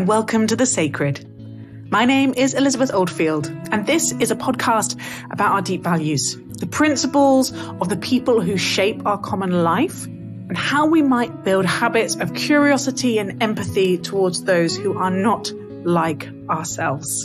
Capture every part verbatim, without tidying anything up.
welcome to The Sacred. My name is Elizabeth Oldfield, and this is a podcast about our deep values, the principles of the people who shape our common life, and how we might build habits of curiosity and empathy towards those who are not like ourselves.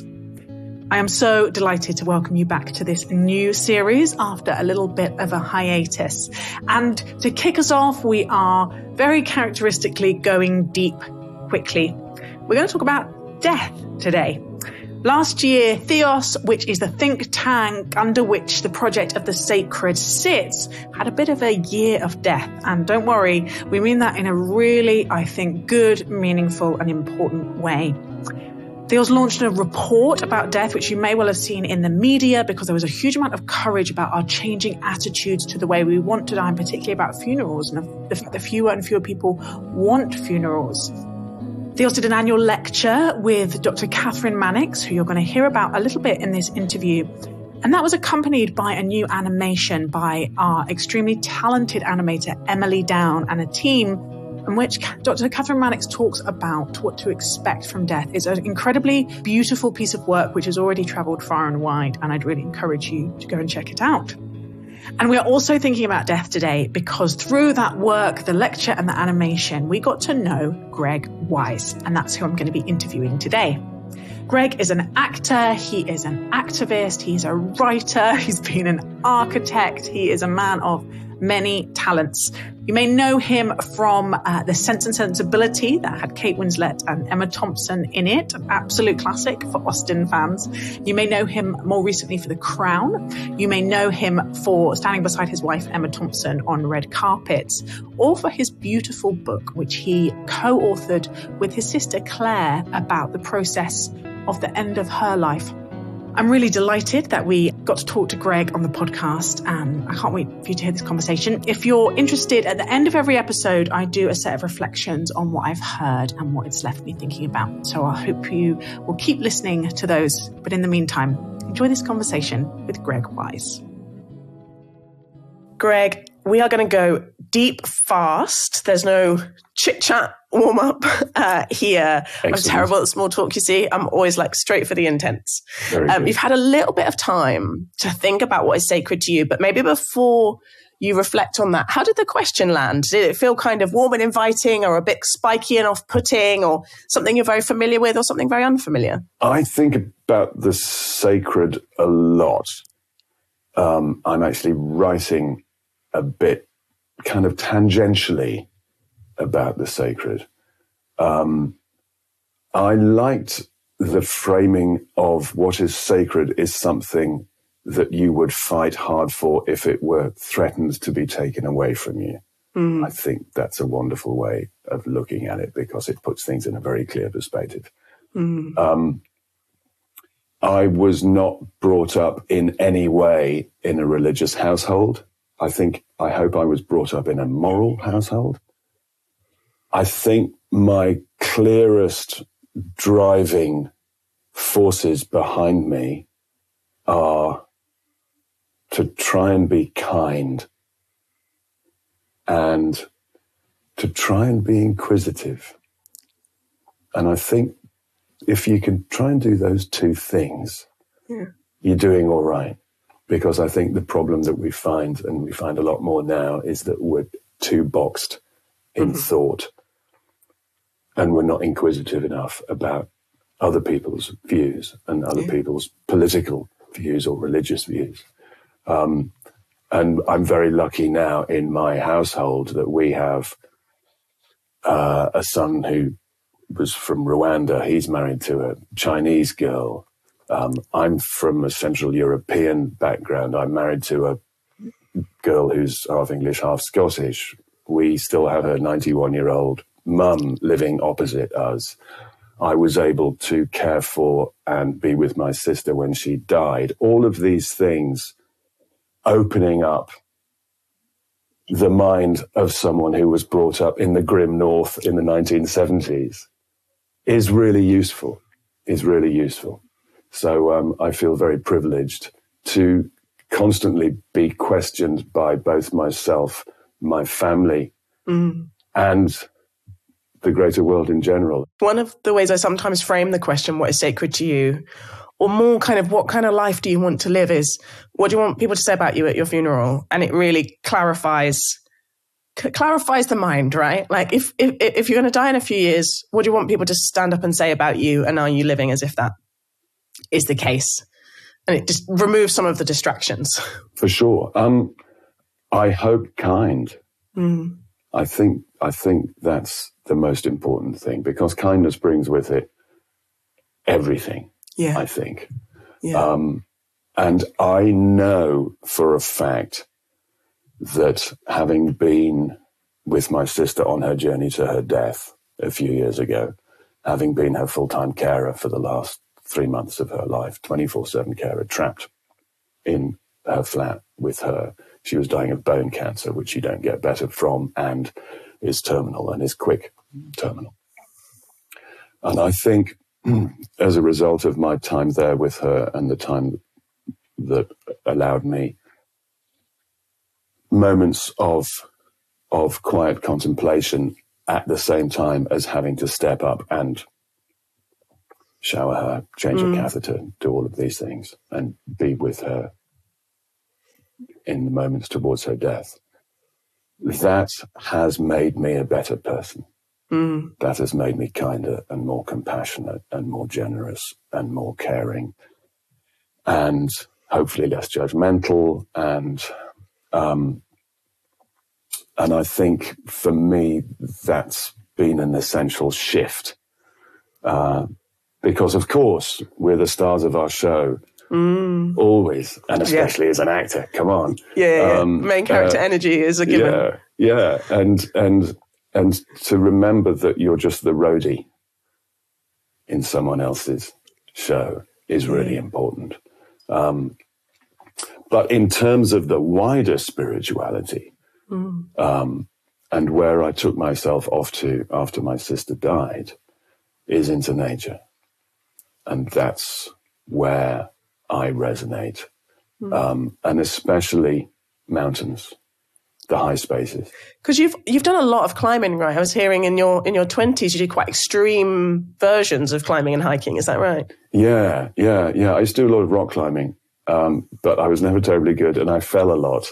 I am so delighted to welcome you back to this new series after a little bit of a hiatus. And to kick us off, we are very characteristically going deep quickly. We're going to talk about death today. Last year, Theos, which is the think tank under which the project of The Sacred sits, had a bit of a year of death. And don't worry, we mean that in a really, I think, good, meaningful and important way. Theos launched a report about death, which you may well have seen in the media because there was a huge amount of courage about our changing attitudes to the way we want to die, and particularly about funerals and the fact that fewer and fewer people want funerals. Theos did an annual lecture with Doctor Catherine Mannix, who you're going to hear about a little bit in this interview. And that was accompanied by a new animation by our extremely talented animator, Emily Down, and a team in which Doctor Catherine Mannix talks about what to expect from death. It's an incredibly beautiful piece of work which has already traveled far and wide, and I'd really encourage you to go and check it out. And we are also thinking about death today because through that work, the lecture and the animation, we got to know Greg Wise, and that's who I'm going to be interviewing today. Greg is an actor, he is an activist, he's a writer, he's been an architect, he is a man of many talents. You may know him from uh, The Sense and Sensibility that had Kate Winslet and Emma Thompson in it, an absolute classic for Austen fans. You may know him more recently for The Crown. You may know him for standing beside his wife Emma Thompson on red carpets, or for his beautiful book, which he co-authored with his sister Claire about the process of the end of her life. I'm really delighted that we got to talk to Greg on the podcast, and I can't wait for you to hear this conversation. If you're interested, at the end of every episode, I do a set of reflections on what I've heard and what it's left me thinking about. So I hope you will keep listening to those. But in the meantime, enjoy this conversation with Greg Wise. Greg, we are going to go deep fast. There's no chit-chat warm-up uh, here. Excellent. I'm terrible at small talk, you see. I'm always like straight for the intense. Um, you've had a little bit of time to think about what is sacred to you, but maybe before you reflect on that, how did the question land? Did it feel kind of warm and inviting, or a bit spiky and off-putting, or something you're very familiar with, or something very unfamiliar? I think about the sacred a lot. Um, I'm actually writing a bit kind of tangentially about the sacred. Um, I liked the framing of what is sacred is something that you would fight hard for if it were threatened to be taken away from you. Mm. I think that's a wonderful way of looking at it because it puts things in a very clear perspective. Mm. Um, I was not brought up in any way in a religious household. I think, I hope I was brought up in a moral household. I think my clearest driving forces behind me are to try and be kind and to try and be inquisitive. And I think if you can try and do those two things, yeah. you're doing all right. Because I think the problem that we find, and we find a lot more now, is that we're too boxed in mm-hmm. thought. And we're not inquisitive enough about other people's views and other yeah. people's political views or religious views. Um, and I'm very lucky now in my household that we have uh, a son who was from Rwanda. He's married to a Chinese girl. Um, I'm from a Central European background. I'm married to a girl who's half English, half Scottish. We still have a ninety-one-year-old mum living opposite us. I was able to care for and be with my sister when she died. All of these things opening up the mind of someone who was brought up in the grim north in the nineteen seventies is really useful, is really useful. So um, I feel very privileged to constantly be questioned by both myself, my family, mm. and the greater world in general. One of the ways I sometimes frame the question, what is sacred to you, or more kind of what kind of life do you want to live, is what do you want people to say about you at your funeral? And it really clarifies c- clarifies the mind, right? Like if, if if you're going to die in a few years, what do you want people to stand up and say about you? And are you living as if that is the case? And it just removes some of the distractions. For sure. Um, I hope kind. Mm. I think I think that's the most important thing, because kindness brings with it everything. Yeah. I think. Yeah. Um, and I know for a fact that having been with my sister on her journey to her death a few years ago, having been her full-time carer for the last three months of her life, twenty-four seven carer, trapped in her flat with her. She was dying of bone cancer, which you don't get better from, and is terminal, and is quick terminal. And I think as a result of my time there with her and the time that allowed me moments of of quiet contemplation at the same time as having to step up and shower her, change Mm. her catheter, do all of these things, and be with her in the moments towards her death. That has made me a better person. Mm. That has made me kinder and more compassionate and more generous and more caring, and hopefully less judgmental. And um, and I think for me, that's been an essential shift. Uh, because, of course, we're the stars of our show. Mm. Always, and especially yeah. as an actor. Come on. Yeah, yeah, um, yeah. Main character uh, energy is a given. Yeah, yeah. And, and, and to remember that you're just the roadie in someone else's show is really yeah. important. Um, but in terms of the wider spirituality, mm. um, and where I took myself off to after my sister died, is into nature. And that's where I resonate, mm. um, and especially mountains, the high spaces. Because you've you've done a lot of climbing, right? I was hearing in your in your twenties you did quite extreme versions of climbing and hiking. Is that right? Yeah, yeah, yeah. I used to do a lot of rock climbing, um, but I was never terribly good, and I fell a lot.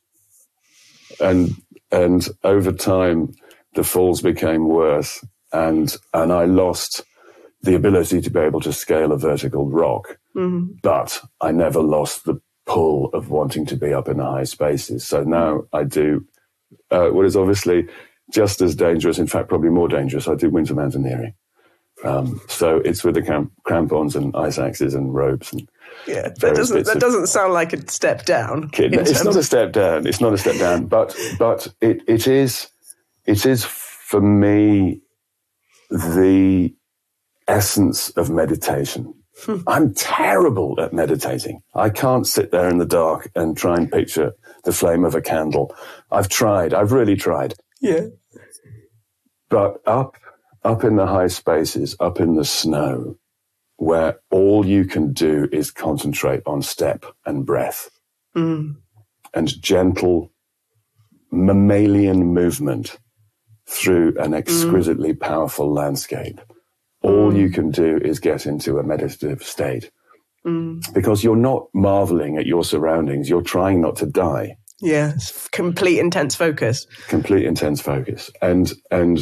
And and over time, the falls became worse, and and I lost the ability to be able to scale a vertical rock, mm-hmm. but I never lost the pull of wanting to be up in the high spaces. So now I do uh, what is obviously just as dangerous, in fact, probably more dangerous. I do winter mountaineering. Um, so it's with the cramp- crampons and ice axes and ropes. And yeah, that doesn't that doesn't sound like a step down. Kid, it's not a step down. It's not a step down, but but it it is it is for me the essence of meditation. I'm terrible at meditating. I can't sit there in the dark and try and picture the flame of a candle. I've tried. I've really tried. Yeah. But up, up in the high spaces, up in the snow, where all you can do is concentrate on step and breath mm. and gentle mammalian movement through an exquisitely mm. powerful landscape. All you can do is get into a meditative state mm. because you're not marveling at your surroundings. You're trying not to die. Yeah. It's complete intense focus. Complete intense focus. And, and,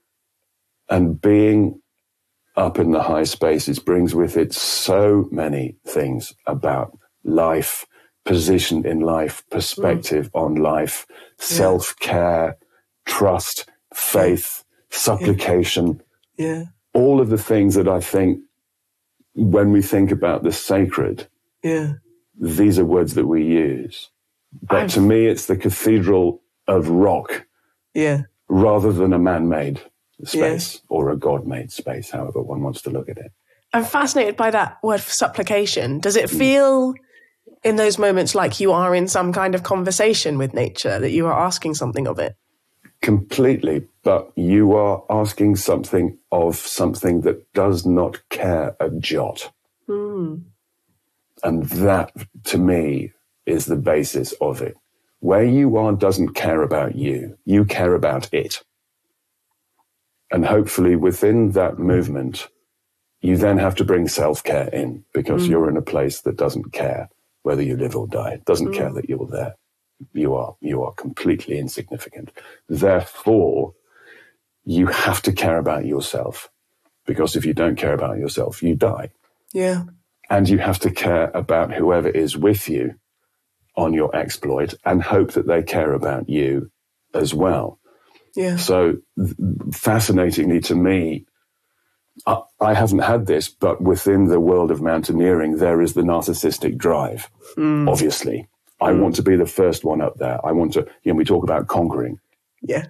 and being up in the high spaces brings with it so many things about life, position in life, perspective mm. on life, yeah. self-care, trust, faith, supplication. Yeah. yeah. All of the things that I think when we think about the sacred, yeah, these are words that we use. But I've, to me, it's the cathedral of rock, yeah, rather than a man-made space yeah. or a God-made space, however one wants to look at it. I'm fascinated by that word for supplication. Does it feel in those moments like you are in some kind of conversation with nature, that you are asking something of it? Completely, but you are asking something of something that does not care a jot. Mm. And that, to me, is the basis of it. Where you are doesn't care about you. You care about it. and hopefully within that movement, you then have to bring self-care in, because mm. you're in a place that doesn't care whether you live or die. It doesn't mm. care that you're there. You are, you are completely insignificant. Therefore, you have to care about yourself, because if you don't care about yourself, you die. Yeah. And you have to care about whoever is with you on your exploit and hope that they care about you as well. Yeah. So th- fascinatingly to me, I, I haven't had this, but within the world of mountaineering, there is the narcissistic drive, mm. obviously. I mm. want to be the first one up there. I want to, you know, we talk about conquering. Yeah.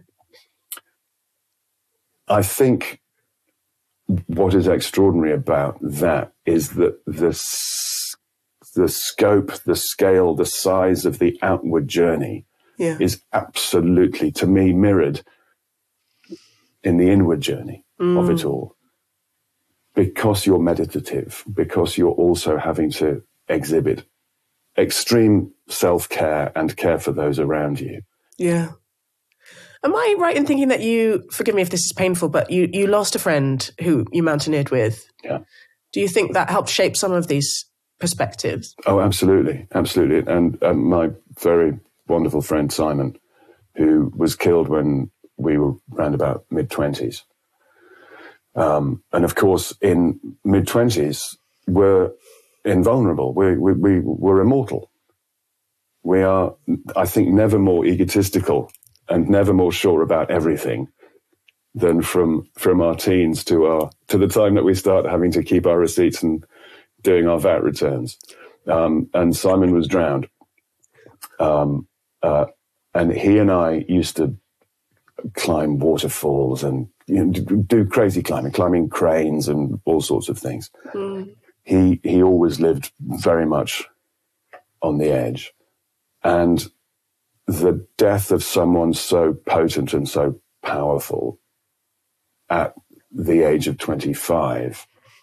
I think what is extraordinary about that is that the, the scope, the scale, the size of the outward journey yeah. is absolutely, to me, mirrored in the inward journey mm. of it all. Because you're meditative, because you're also having to exhibit extreme self-care and care for those around you. Yeah. Am I right in thinking that you, forgive me if this is painful, but you, you lost a friend who you mountaineered with? Yeah. Do you think that helped shape some of these perspectives? Oh, absolutely. Absolutely. And um, my very wonderful friend, Simon, who was killed when we were around about mid-twenties. Um, and of course, in mid-twenties, we're invulnerable. We, we, we, we're immortal. We are, I think, never more egotistical and never more sure about everything than from from our teens to our to the time that we start having to keep our receipts and doing our V A T returns. Um, and Simon was drowned. Um, uh, and he and I used to climb waterfalls and you know, do crazy climbing, climbing cranes and all sorts of things. Mm. He he always lived very much on the edge. And the death of someone so potent and so powerful at the age of twenty-five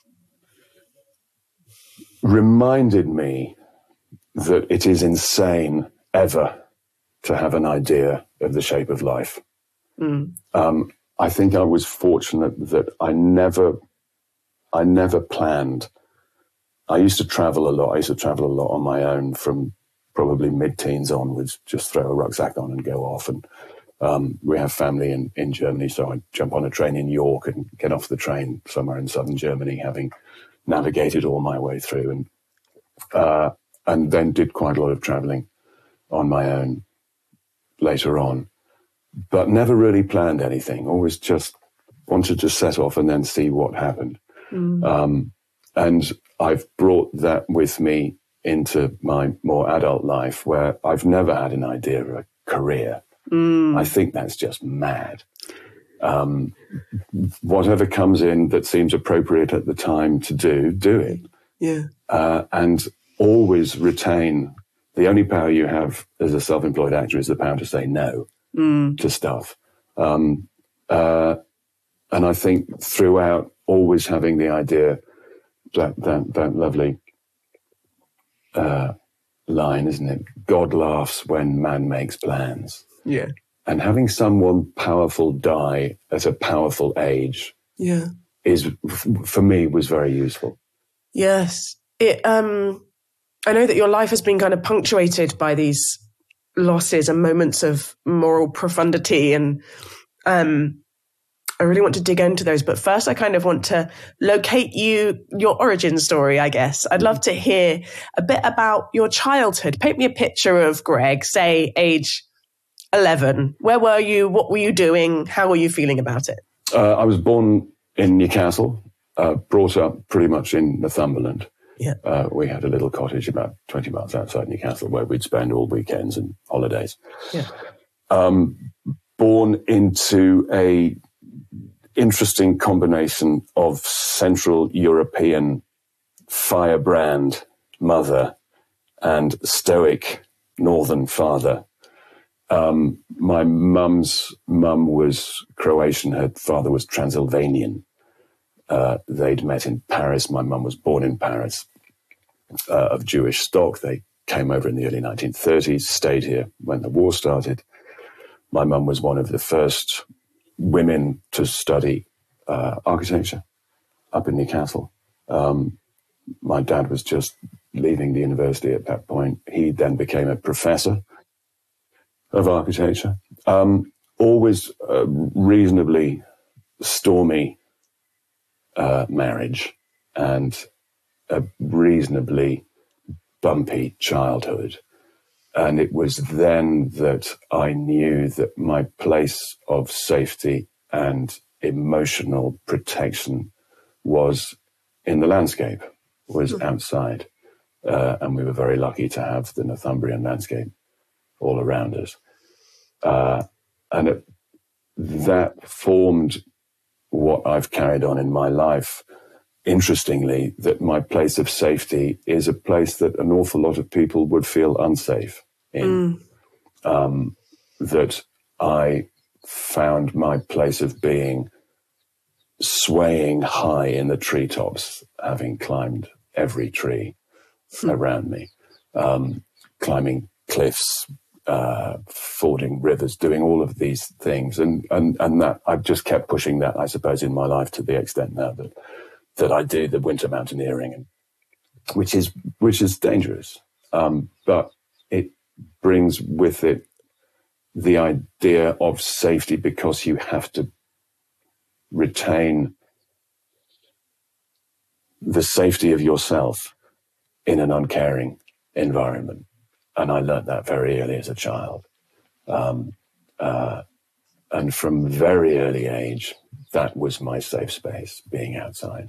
reminded me that it is insane ever to have an idea of the shape of life. Mm. Um, I think I was fortunate that I never, I never planned. I used to travel a lot. I used to travel a lot on my own from probably mid-teens onwards, just throw a rucksack on and go off. And um, we have family in, in Germany, so I jump on a train in York and get off the train somewhere in southern Germany, having navigated all my way through, and uh, and then did quite a lot of traveling on my own later on, but never really planned anything. Always just wanted to set off and then see what happened. Mm. Um, and I've brought that with me into my more adult life, where I've never had an idea of a career. Mm. I think that's just mad. Um, whatever comes in that seems appropriate at the time to do, do it. Yeah. Uh, and always retain the only power you have as a self-employed actor is the power to say no mm. to stuff. Um, uh, and I think throughout, always having the idea that that, that lovely uh, line, isn't it? God laughs when man makes plans. Yeah. And having someone powerful die at a powerful age, yeah, is for me was very useful. Yes, it. Um, I know that your life has been kind of punctuated by these losses and moments of moral profundity, and um, I really want to dig into those. But first, I kind of want to locate you, your origin story, I guess. I'd love to hear a bit about your childhood. Paint me a picture of Greg, say age eleven. Where were you? What were you doing? How were you feeling about it? Uh, I was born in Newcastle, uh, brought up pretty much in Northumberland. Yeah. Uh, we had a little cottage about twenty miles outside Newcastle where we'd spend all weekends and holidays. Yeah. Um, born into a interesting combination of Central European firebrand mother and stoic Northern father. Um, my mum's mum was Croatian. Her father was Transylvanian. Uh, they'd met in Paris. My mum was born in Paris, uh, of Jewish stock. They came over in the early nineteen thirties, stayed here when the war started. My mum was one of the first women to study uh, architecture up in Newcastle. Um, my dad was just leaving the university at that point. He then became a professor of architecture. Um, always a reasonably stormy uh, marriage and a reasonably bumpy childhood. And it was then that I knew that my place of safety and emotional protection was in the landscape, was outside. Uh, and we were very lucky to have the Northumbrian landscape all around us. Uh, and it, that formed what I've carried on in my life. Interestingly, that my place of safety is a place that an awful lot of people would feel unsafe in. Mm. Um, that I found my place of being swaying high in the treetops, having climbed every tree mm. around me, um, climbing cliffs, uh, fording rivers, doing all of these things. And, and, and that I've just kept pushing that, I suppose, in my life to the extent now that that I do the winter mountaineering, and which is which is dangerous, um, but it brings with it the idea of safety, because you have to retain the safety of yourself in an uncaring environment, and I learned that very early as a child, um, uh, and from very early age, that was my safe space, being outside.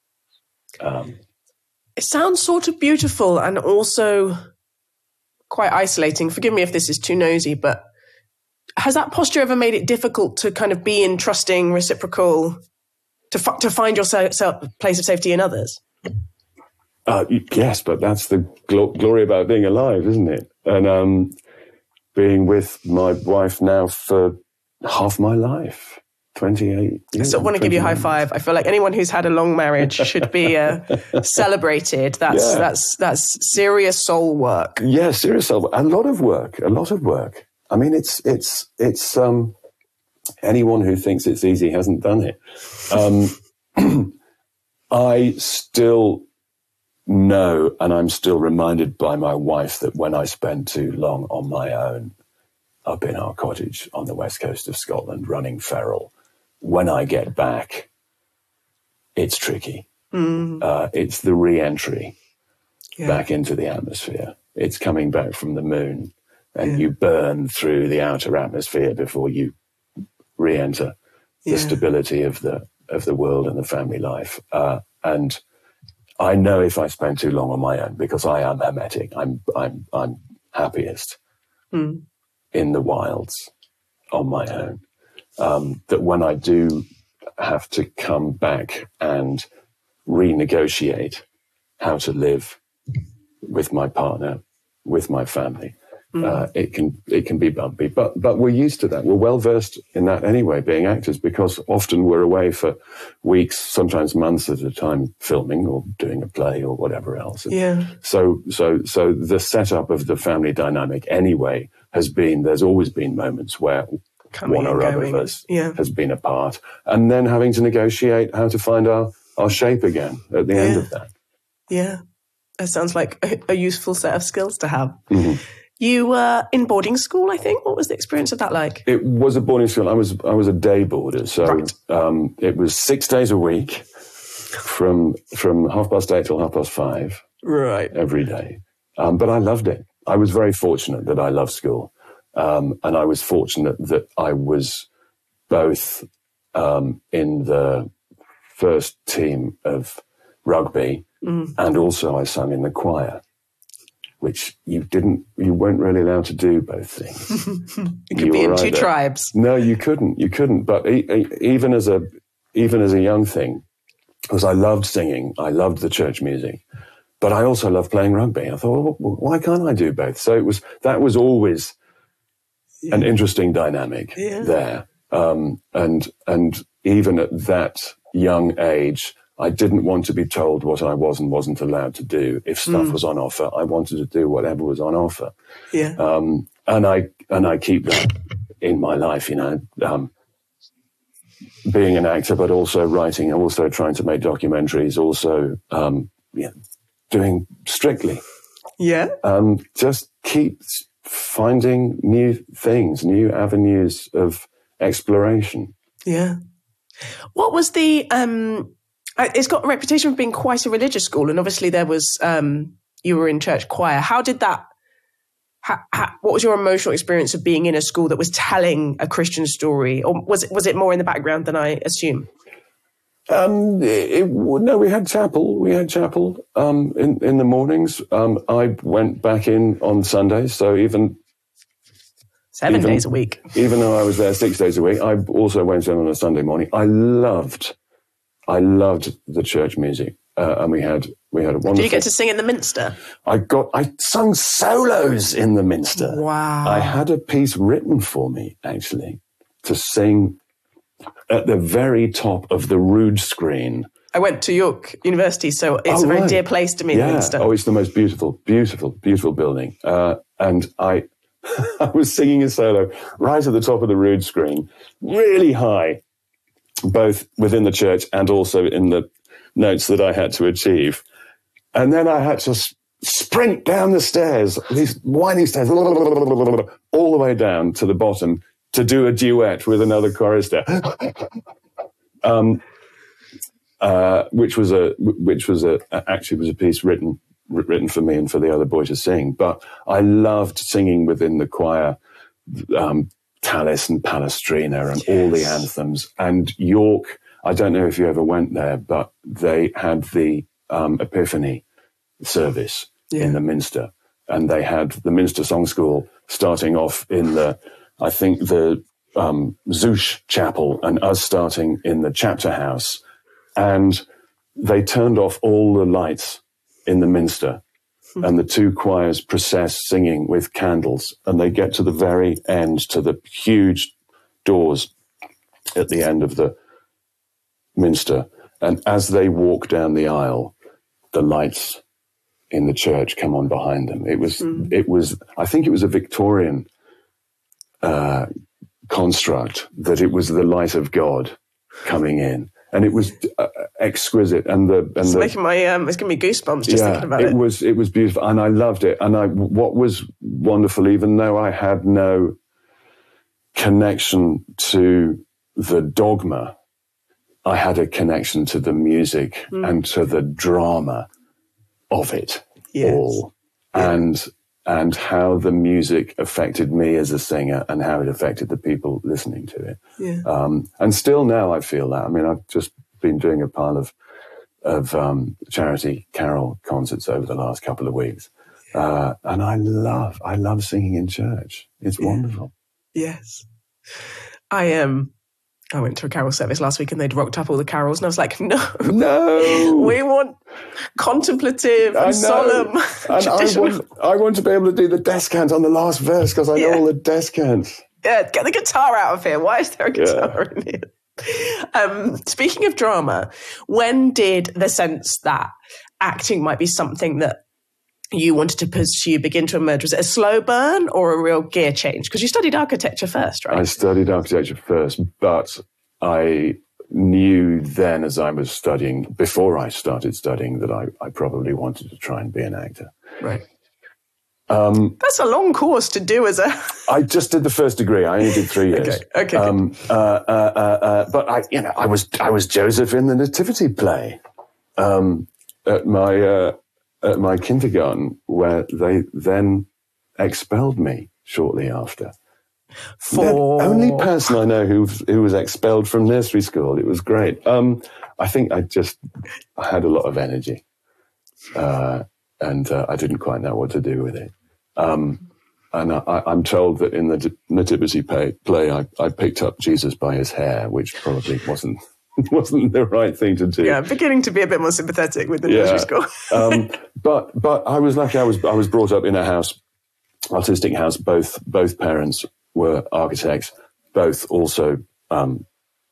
Um, it sounds sort of beautiful and also quite isolating. Forgive me if this is too nosy, but has that posture ever made it difficult to kind of be in trusting, reciprocal, to f- to find your se- se- place of safety in others? Uh, yes, but that's the gl- glory about being alive, isn't it? And um, being with my wife now for half my life. twenty-eight years. I still want to give you a high five. I feel like anyone who's had a long marriage should be uh, celebrated. That's yeah. that's that's serious soul work. Yeah, serious soul work. A lot of work. A lot of work. I mean, it's it's it's um, anyone who thinks it's easy hasn't done it. Um, I still know, and I'm still reminded by my wife, that when I spend too long on my own up in our cottage on the west coast of Scotland running feral, when I get back, it's tricky. Mm. Uh, it's the re-entry yeah. back into the atmosphere. It's coming back from the moon, and yeah. you burn through the outer atmosphere before you re-enter yeah. the stability of the of the world and the family life. Uh, and I know if I spend too long on my own, because I am hermetic, I'm I'm I'm happiest mm. in the wilds on my own. Um, that when I do have to come back and renegotiate how to live with my partner, with my family, mm. uh, it can it can be bumpy. But but we're used to that. We're well versed in that anyway, being actors, because often we're away for weeks, sometimes months at a time, filming or doing a play or whatever else. Yeah. So so so the setup of the family dynamic anyway has been, there's always been moments where Coming one or other of us yeah. has been apart, and then having to negotiate how to find our, our shape again at the yeah. end of that. Yeah, that sounds like a, a useful set of skills to have. Mm-hmm. You were in boarding school, I think. What was the experience of that like? It was a boarding school. I was I was a day boarder, so right. um, it was six days a week, from from half past eight till half past five, right, every day. Um, but I loved it. I was very fortunate that I loved school. Um, and I was fortunate that I was both um, in the first team of rugby mm. and also I sang in the choir, which you didn't, you weren't really allowed to do both things. You could you be in two tribes. No, you couldn't. You couldn't. But e- e- even as a even as a young thing, because I loved singing, I loved the church music, but I also loved playing rugby. I thought, well, why can't I do both? So it was that was always Yeah. an interesting dynamic yeah. there. Um, and, and even at that young age, I didn't want to be told what I was and wasn't allowed to do. If stuff mm. was on offer, I wanted to do whatever was on offer. Yeah. Um, and I, and I keep that in my life, you know. Um, being an actor, but also writing, also trying to make documentaries, also um, yeah, doing Strictly. Yeah. Um, just keep finding new things, new avenues of exploration. Yeah. What was the, um, it's got a reputation for being quite a religious school. And obviously there was, um, you were in church choir. How did that, how, how, what was your emotional experience of being in a school that was telling a Christian story? Or was it, was it more in the background than I assume? Um, it, it, no, we had chapel. We had chapel um, in, in the mornings. Um, I went back in on Sundays. So even Seven even, days a week. Even though I was there six days a week, I also went in on a Sunday morning. I loved, I loved the church music, uh, and we had we had a wonderful. Did you get to sing in the Minster? I got I sung solos in the Minster. Wow! I had a piece written for me actually to sing at the very top of the Rood screen. I went to York University, so it's oh, a very right. dear place to me. Yeah. The Minster. Oh, it's the most beautiful, beautiful, beautiful building, uh, and I. I was singing a solo right at the top of the Rood screen, really high, both within the church and also in the notes that I had to achieve. And then I had to s- sprint down the stairs, these winding stairs, all the way down to the bottom to do a duet with another chorister, um, uh, which was a which was a actually was a piece written. written for me and for the other boy to sing. But I loved singing within the choir, um, Tallis and Palestrina and yes. all the anthems. And York, I don't know if you ever went there, but they had the um, Epiphany service yeah. in the Minster. And they had the Minster Song School starting off in the, I think, the um, Zouche Chapel and us starting in the chapter house. And they turned off all the lights in the Minster, and the two choirs process singing with candles, and they get to the very end, to the huge doors at the end of the Minster, and as they walk down the aisle, the lights in the church come on behind them. It was, mm. it was, I think it was a Victorian uh, construct that it was the light of God coming in. And it was uh, exquisite, and the and it's the, making my um, it's giving me goosebumps just yeah, thinking about it. It was it was beautiful, and I loved it. And I what was wonderful, even though I had no connection to the dogma, I had a connection to the music mm. and to the drama of it yes. all, yeah. and and how the music affected me as a singer and how it affected the people listening to it. Yeah. Um, and still now I feel that. I mean, I've just been doing a pile of, of um, charity carol concerts over the last couple of weeks. Uh, and I love, I love singing in church. It's yeah. wonderful. Yes. I um, I went to a carol service last week and they'd rocked up all the carols and I was like, no, no, we want contemplative and solemn. And I want, I want to be able to do the descant on the last verse because I know yeah. all the descants. Yeah, get the guitar out of here. Why is there a guitar yeah. in here? Um, speaking of drama, when did the sense that acting might be something that you wanted to pursue begin to emerge? Was it a slow burn or a real gear change? Because you studied architecture first, right? I studied architecture first, but I knew then as I was studying, before I started studying, that I, I probably wanted to try and be an actor. Right. Um, That's a long course to do as a... I just did the first degree. I only did three years. Okay, okay. Um, uh, uh, uh, uh, but I, you know, I was, I was Joseph in the Nativity play um, at my... Uh, at my kindergarten, where they then expelled me shortly after. For... The only person I know who who was expelled from nursery school. It was great. Um, I think I just I had a lot of energy, uh, and uh, I didn't quite know what to do with it. Um, and I, I'm told that in the Nativity play, play I, I picked up Jesus by his hair, which probably wasn't. wasn't the right thing to do. Yeah, I'm beginning to be a bit more sympathetic with the yeah. nursery school. um, but but I was lucky. I was I was brought up in a house, artistic house. Both both parents were architects. Both also um,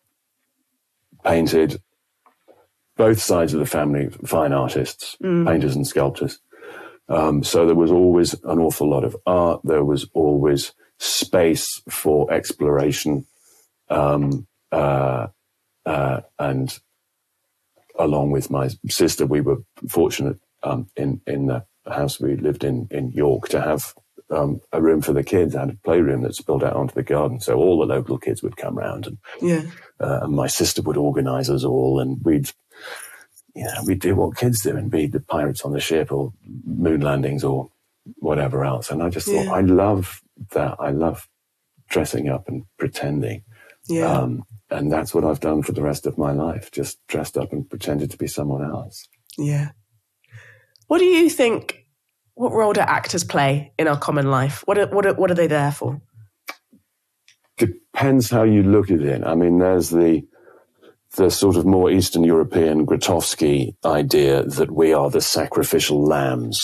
painted. Both sides of the family, fine artists, mm. painters and sculptors. Um, so there was always an awful lot of art. There was always space for exploration. Um, uh, uh, and along with my sister, we were fortunate um, in in the house we lived in in York to have um, a room for the kids. I had a playroom that spilled out onto the garden, so all the local kids would come round, and Yeah. uh, and my sister would organise us all, and we'd, you know, we'd do what kids do and be the pirates on the ship or moon landings or whatever else. And I just thought, Yeah. I love that. I love dressing up and pretending. Yeah. Um, and that's what I've done for the rest of my life, just dressed up and pretended to be someone else. Yeah. What do you think, what role do actors play in our common life? What are, what are, what are they there for? Depends how you look at it. I mean, there's the the sort of more Eastern European Grotowski idea that we are the sacrificial lambs.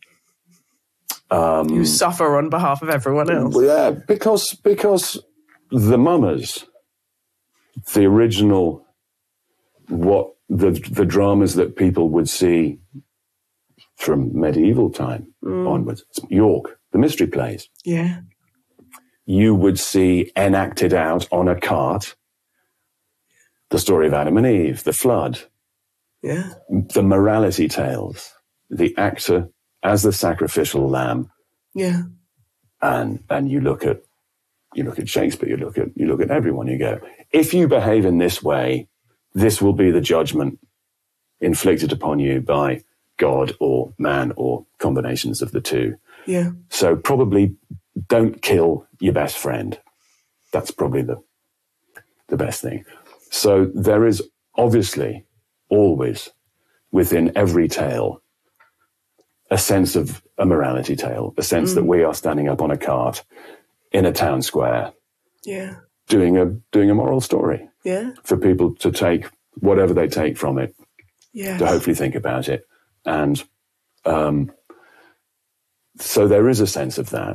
Um, You suffer on behalf of everyone else. Yeah, because because the mummers, the original, what the the dramas that people would see from medieval time Mm. onwards, York, the mystery plays, Yeah. you would see enacted out on a cart the story of Adam and Eve, the flood, Yeah. the morality tales, the actor as the sacrificial lamb. Yeah. And and you look at you look at Shakespeare, you look at you look at everyone, you go, if you behave in this way, this will be the judgment inflicted upon you by God or man or combinations of the two. Yeah. So probably don't kill your best friend. That's probably the the best thing. So there is obviously always within every tale a sense of a morality tale, a sense Mm. that we are standing up on a cart in a town square Yeah. doing a doing a moral story Yeah. for people to take whatever they take from it, Yeah. to hopefully think about it. And um, so there is a sense of that.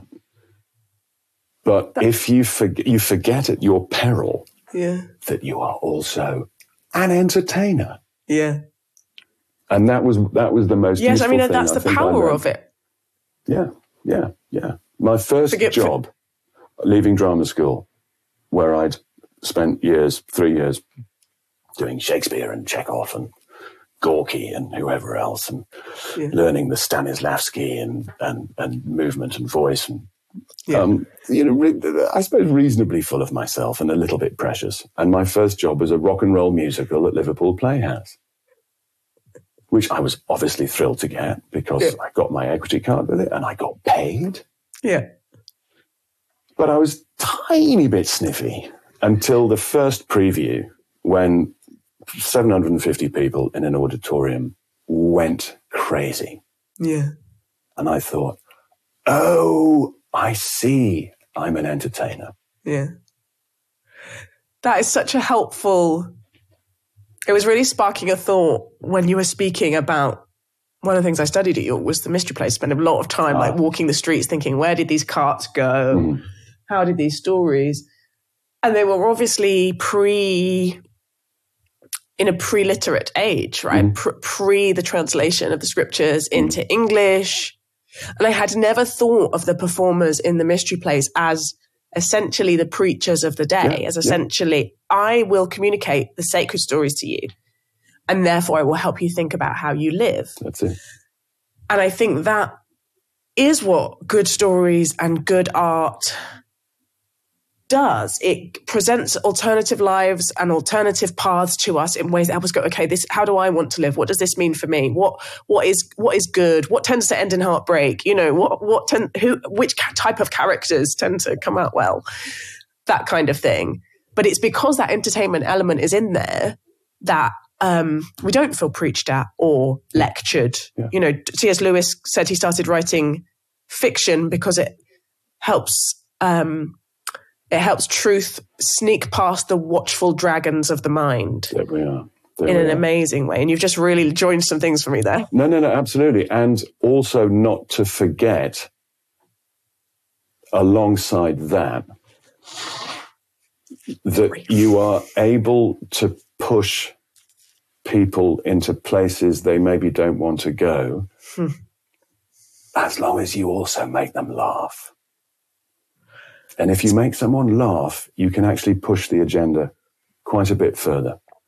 But That- if you forget, you forget at your peril Yeah. that you are also an entertainer. Yeah. And that was that was the most Yes, I useful mean, thing that's I the think I power learned. of it. Yeah, yeah, yeah. My first Forget- job, leaving drama school, where I'd spent years, three years, doing Shakespeare and Chekhov and Gorky and whoever else, and Yeah. learning the Stanislavski and, and, and movement and voice, and Yeah. um, you know, re- I suppose reasonably full of myself and a little bit precious. And my first job was a rock and roll musical at Liverpool Playhouse, which I was obviously thrilled to get because Yeah. I got my equity card with it and I got paid. Yeah. But I was tiny bit sniffy until the first preview when seven hundred fifty people in an auditorium went crazy. Yeah. And I thought, oh, I see, I'm an entertainer. Yeah. That is such a helpful, it was really sparking a thought when you were speaking about one of the things I studied at York was the mystery plays. Spent a lot of time Ah. like walking the streets thinking, where did these carts go? Mm. How did these stories? And they were obviously pre, in a pre-literate age, right? Mhm. Pre, pre the translation of the scriptures into English. And I had never thought of the performers in the mystery plays as essentially the preachers of the day, Yeah, as yeah. essentially, I will communicate the sacred stories to you, and therefore I will help you think about how you live. That's it. And I think that is what good stories and good art does. It presents alternative lives and alternative paths to us in ways that help us go, okay, this, how do I want to live? What does this mean for me? What, what is, what is good? What tends to end in heartbreak? You know, what, what tend, who, which ca- type of characters tend to come out well? That kind of thing. But it's because that entertainment element is in there that um, we don't feel preached at or lectured. Yeah. You know, C S Lewis said he started writing fiction because it helps um, it helps truth sneak past the watchful dragons of the mind There we are. There in we an are. amazing way. And you've just really joined some things for me there. No, no, no, absolutely. And also not to forget, alongside that, that you are able to push people into places they maybe don't want to go, Hmm. as long as you also make them laugh. And if you make someone laugh, you can actually push the agenda quite a bit further.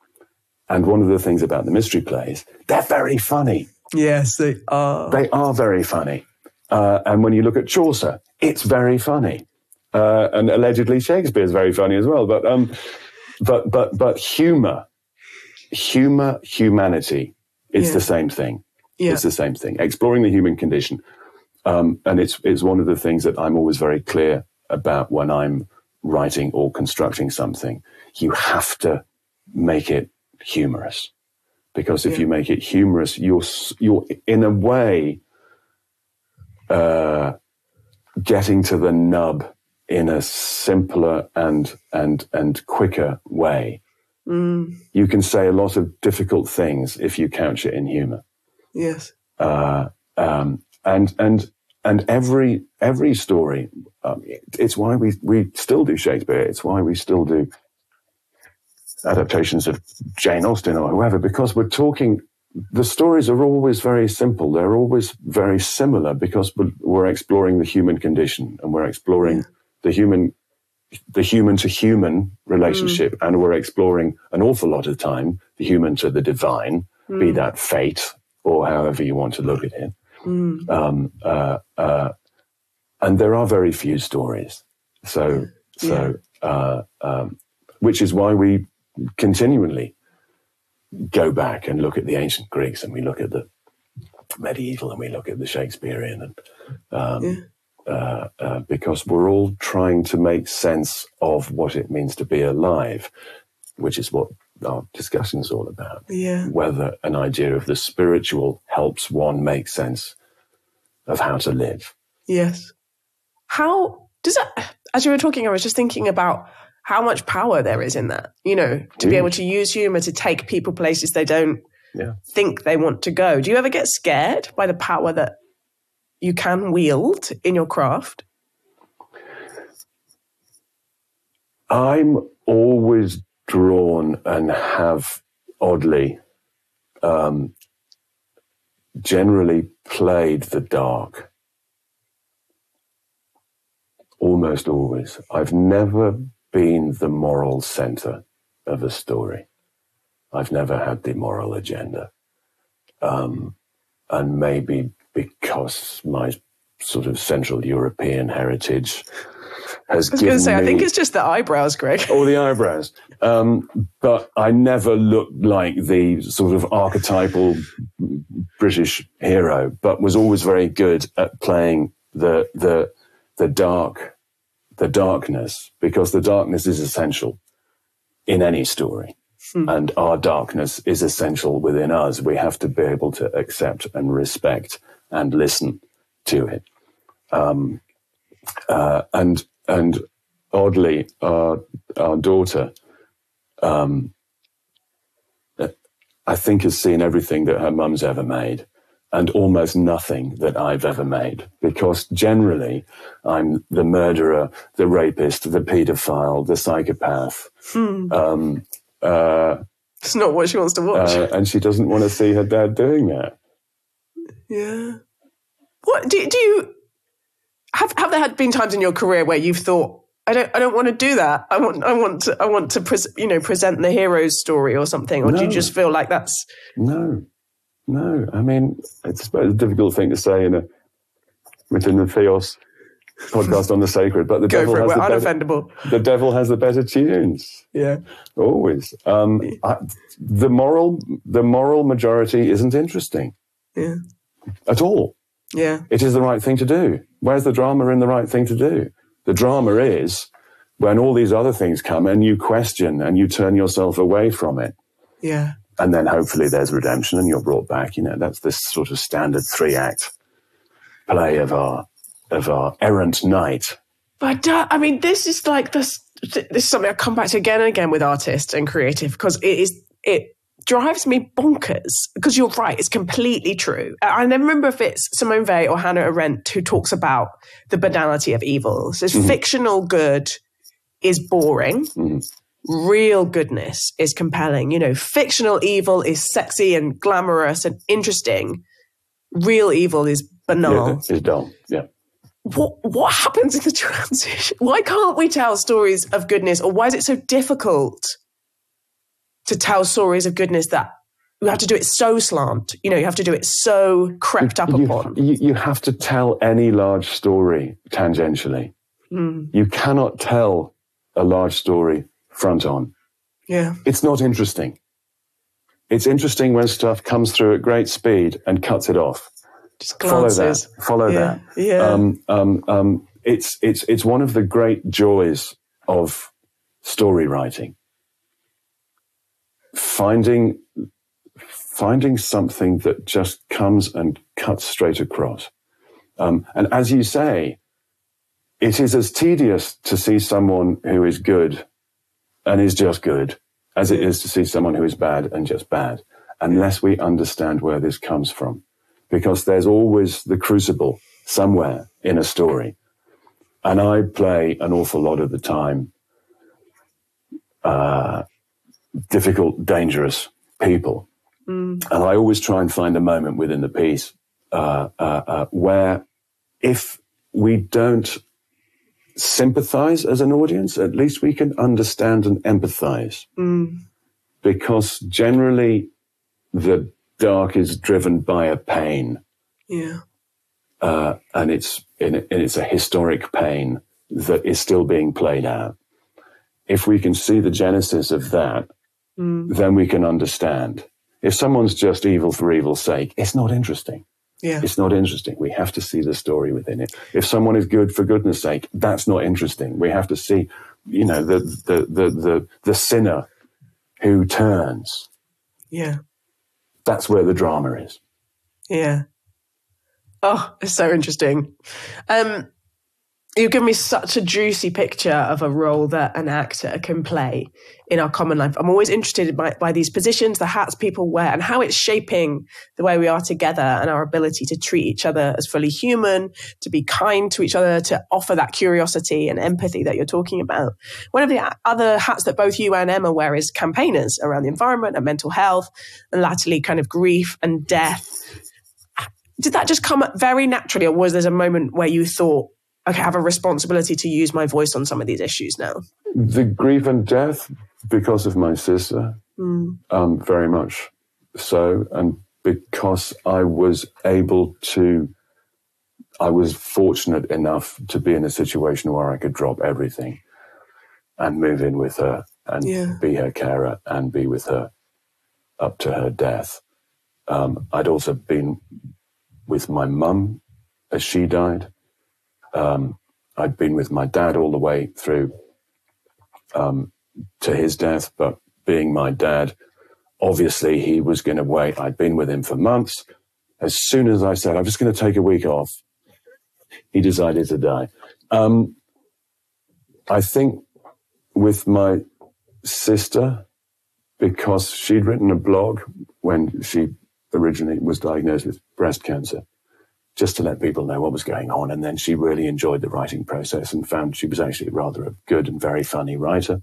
And one of the things about the mystery plays, they're very funny. Yes, they are. They are very funny. Uh, and when you look at Chaucer, it's very funny. Uh, and allegedly Shakespeare's very funny as well. But um, but but but humor, humor, humanity, it's Yeah. the same thing. Yeah. It's the same thing. Exploring the human condition. Um, and it's it's one of the things that I'm always very clear about when I'm writing or constructing something. You have to make it humorous, because if Yeah. you make it humorous, you're you're in a way uh, getting to the nub in a simpler and and and quicker way. Mm. You can say a lot of difficult things if you couch it in humor. Yes. Uh, um, and and and every every story, um, it, it's why we we still do Shakespeare. It's why we still do adaptations of Jane Austen or whoever, because we're talking. The stories are always very simple. They're always very similar because we're, we're exploring the human condition, and we're exploring Yeah. the human the human to human relationship, mm. and we're exploring an awful lot of time the human to the divine, mm. be that fate or however you want to look at it. Mm. Um, uh, uh, and there are very few stories. So, so, yeah. uh, um, which is why we continually go back and look at the ancient Greeks, and we look at the medieval, and we look at the Shakespearean, and, um, yeah. uh, uh, because we're all trying to make sense of what it means to be alive, which is what our discussion is all about. Yeah. Whether an idea of the spiritual helps one make sense of how to live. Yes. How does that, as you were talking, I was just thinking about how much power there is in that, you know, to Huge. be able to use humor to take people places they don't yeah. think they want to go. Do you ever get scared by the power that you can wield in your craft? I'm always drawn and have oddly um, generally played the dark. Almost always. I've never been the moral center of a story. I've never had the moral agenda. Um, and maybe because my sort of Central European heritage has I was given going to say, me, I think it's just the eyebrows, Greg. Oh, the eyebrows. Um, but I never looked like the sort of archetypal British hero, but was always very good at playing the the the dark, the darkness, because the darkness is essential in any story. Hmm. And our darkness is essential within us. We have to be able to accept and respect and listen to it. Um, uh, and and oddly, our our daughter, um, I think, has seen everything that her mum's ever made, and almost nothing that I've ever made, because generally I'm the murderer, the rapist, the paedophile, the psychopath. Hmm. Um, uh, it's not what she wants to watch. Uh, and she doesn't want to see her dad doing that. Yeah. What do, do you have? Have there had been times in your career where you've thought, I don't, I don't want to do that. I want, I want to, I want to, pres- you know, present the hero's story or something, or no. do you just feel like that's no, no? I mean, it's a difficult thing to say in a within the Theos podcast on the sacred, but the Go devil for it. has We're the unoffendable. better, the devil has the better tunes. Yeah, always. Um, I, the moral, the moral majority isn't interesting. Yeah, at all. Yeah, it is the right thing to do. Where's the drama in the right thing to do? The drama is when all these other things come and you question and you turn yourself away from it. Yeah, and then hopefully there's redemption and you're brought back. You know, that's this sort of standard three act play of our. of our errant knight. But uh, I mean, this is like this. This is something I come back to again and again with artists and creative, because it is it drives me bonkers. Because you're right, it's completely true. I never remember if it's Simone Weil or Hannah Arendt who talks about the banality of evil. So mm-hmm. fictional good is boring. Mm-hmm. Real goodness is compelling. You know, fictional evil is sexy and glamorous and interesting. Real evil is banal. Yeah, it's dull. Yeah. What what happens in the transition? Why can't we tell stories of goodness, or why is it so difficult to tell stories of goodness that you have to do it so slant. You know, you have to do it so crept up you, upon. You, you have to tell any large story tangentially. Mm. You cannot tell a large story front on. Yeah. It's not interesting. It's interesting when stuff comes through at great speed and cuts it off. Just glances. Follow that. Follow yeah. that. Yeah. Um, um, um, it's, it's, it's one of the great joys of story writing. Finding, finding something that just comes and cuts straight across. Um, and as you say, it is as tedious to see someone who is good and is just good as it is to see someone who is bad and just bad, unless we understand where this comes from. Because there's always the crucible somewhere in a story. And I play an awful lot of the time uh, difficult, dangerous people. Mm. And I always try and find a moment within the piece uh, uh, uh, where if we don't sympathize as an audience, at least we can understand and empathize. Mm. Because generally the dark is driven by a pain. Yeah. Uh, and it's and it's a historic pain that is still being played out. If we can see the genesis of that, mm. then we can understand. If someone's just evil for evil's sake, it's not interesting. Yeah. It's not interesting. We have to see the story within it. If someone is good for goodness sake, that's not interesting. We have to see, you know, the the the the, the sinner who turns. Yeah. That's where the drama is. Yeah. Oh, it's so interesting. Um, you give me such a juicy picture of a role that an actor can play in our common life. I'm always interested by, by these positions, the hats people wear, and how it's shaping the way we are together and our ability to treat each other as fully human, to be kind to each other, to offer that curiosity and empathy that you're talking about. One of the other hats that both you and Emma wear is campaigners around the environment and mental health, and latterly kind of grief and death. Did that just come very naturally, or was there a moment where you thought, okay, I have a responsibility to use my voice on some of these issues now? The grief and death, because of my sister, mm. um, very much so. And because I was able to, I was fortunate enough to be in a situation where I could drop everything and move in with her and yeah. be her carer and be with her up to her death. Um, I'd also been with my mum as she died. Um, I'd been with my dad all the way through um, to his death, but being my dad, obviously he was going to wait. I'd been with him for months. As soon as I said, I'm just going to take a week off, he decided to die. Um, I think with my sister, because she'd written a blog when she originally was diagnosed with breast cancer, just to let people know what was going on. And then she really enjoyed the writing process and found she was actually rather a good and very funny writer.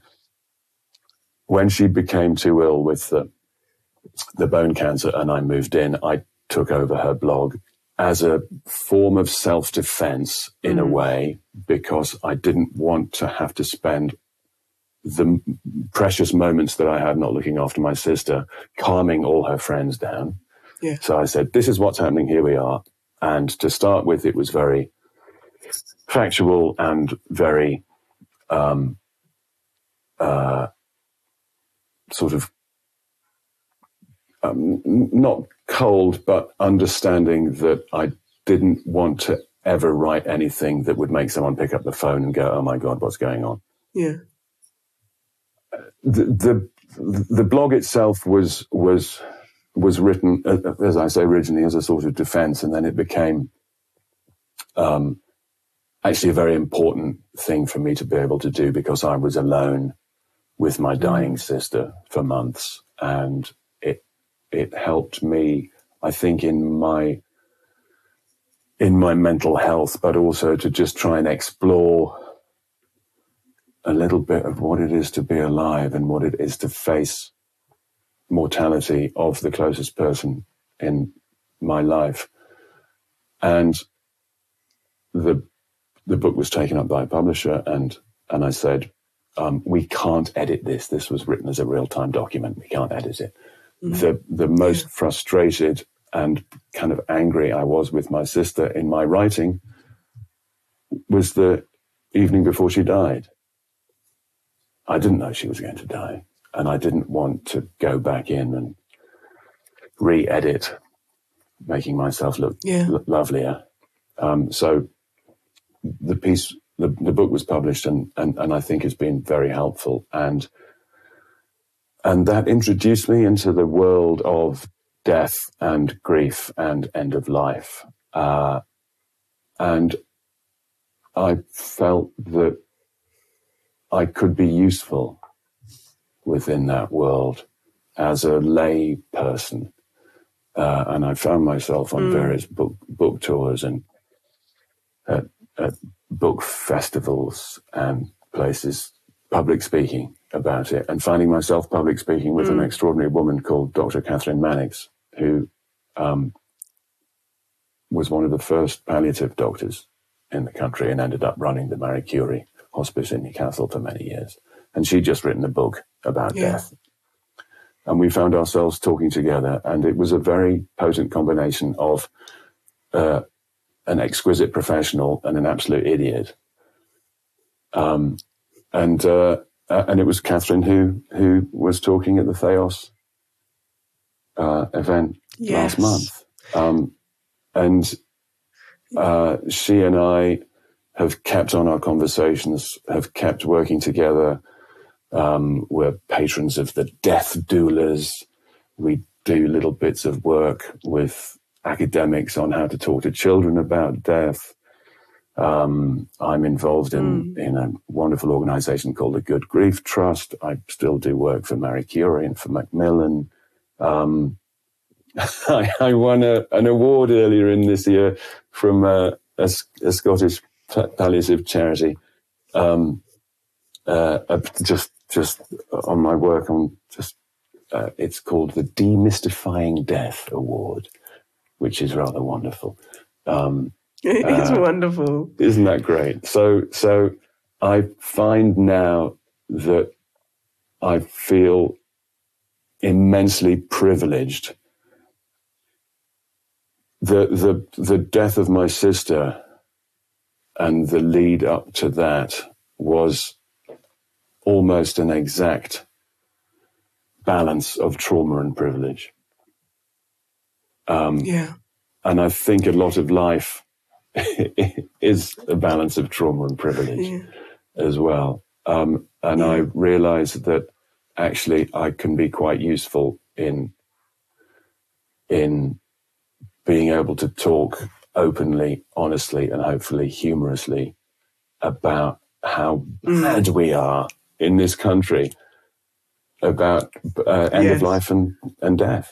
When she became too ill with the, the bone cancer and I moved in, I took over her blog as a form of self-defense in mm. a way, because I didn't want to have to spend the precious moments that I had not looking after my sister calming all her friends down. Yeah. So I said, this is what's happening, here we are. And to start with, it was very factual and very um, uh, sort of um, not cold, but understanding that I didn't want to ever write anything that would make someone pick up the phone and go, oh my God, what's going on? Yeah. The, the, the blog itself was, was, was written, as I say, originally as a sort of defense, and then it became um, actually a very important thing for me to be able to do, because I was alone with my dying mm. sister for months, and it it helped me, I think, in my in my mental health, but also to just try and explore a little bit of what it is to be alive and what it is to face mortality of the closest person in my life. And the the book was taken up by a publisher, and and I said, um, we can't edit this. This was written as a real-time document. We can't edit it. Mm. The, the most yeah. frustrated and kind of angry I was with my sister in my writing was the evening before she died. I didn't know she was going to die, and I didn't want to go back in and re-edit, making myself look yeah. l- lovelier. Um, so the piece, the, the book was published, and, and, and I think has been very helpful. And and that introduced me into the world of death and grief and end of life. Uh, and I felt that I could be useful within that world as a lay person. Uh, and I found myself on mm. various book book tours and at, at book festivals and places, public speaking about it, and finding myself public speaking with mm. an extraordinary woman called Doctor Catherine Mannix, who um, was one of the first palliative doctors in the country and ended up running the Marie Curie Hospice in Newcastle for many years. And she'd just written a book about yeah. death. And we found ourselves talking together, and it was a very potent combination of uh, an exquisite professional and an absolute idiot. Um, and uh, uh, and it was Catherine who who was talking at the Theos uh, event yes. last month, um, and uh, she and I have kept on our conversations, have kept working together. Um, we're patrons of the death doulas. We do little bits of work with academics on how to talk to children about death. Um, I'm involved in, mm. in a wonderful organization called the Good Grief Trust. I still do work for Marie Curie and for Macmillan. Um, I, I won a, an award earlier in this year from uh, a, a Scottish palliative charity, um, uh, just just on my work on just uh, it's called the Demystifying Death Award, which is rather wonderful. Um, it is uh, wonderful, isn't that great? So so I find now that I feel immensely privileged. The the the death of my sister and the lead up to that was almost an exact balance of trauma and privilege. Um, yeah. And I think a lot of life is a balance of trauma and privilege yeah. as well. Um, and yeah. I realized that actually I can be quite useful in, in being able to talk openly, honestly, and hopefully humorously about how mm. bad we are in this country about uh, end yes. of life and, and death.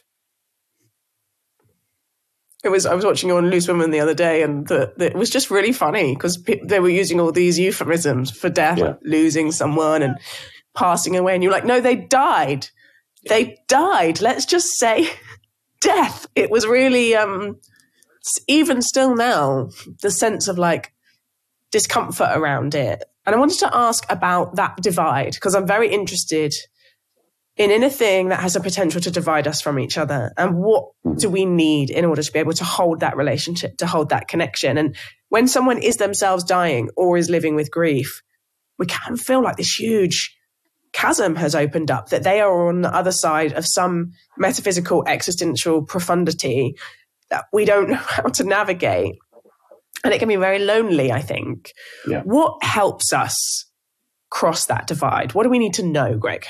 It was. I was watching you on Loose Women the other day, and the, the, it was just really funny because pe- they were using all these euphemisms for death, yeah. like losing someone and passing away, and you're like, no, they died. They died. Let's just say death. It was really, um, even still now, the sense of like discomfort around it. And I wanted to ask about that divide, because I'm very interested in anything that has the potential to divide us from each other. And what do we need in order to be able to hold that relationship, to hold that connection? And when someone is themselves dying or is living with grief, we can feel like this huge chasm has opened up, that they are on the other side of some metaphysical, existential profundity that we don't know how to navigate. And it can be very lonely, I think. Yeah. What helps us cross that divide? What do we need to know, Greg?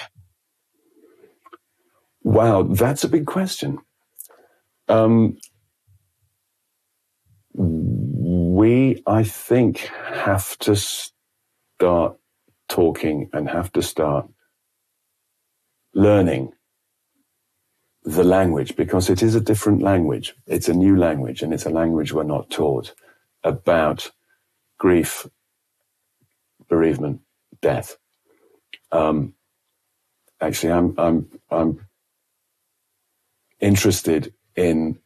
Wow, that's a big question. Um, we, I think, have to start talking and have to start learning the language, because it is a different language. It's a new language, and it's a language we're not taught about grief, bereavement, death. Um, actually, I'm I'm I'm interested in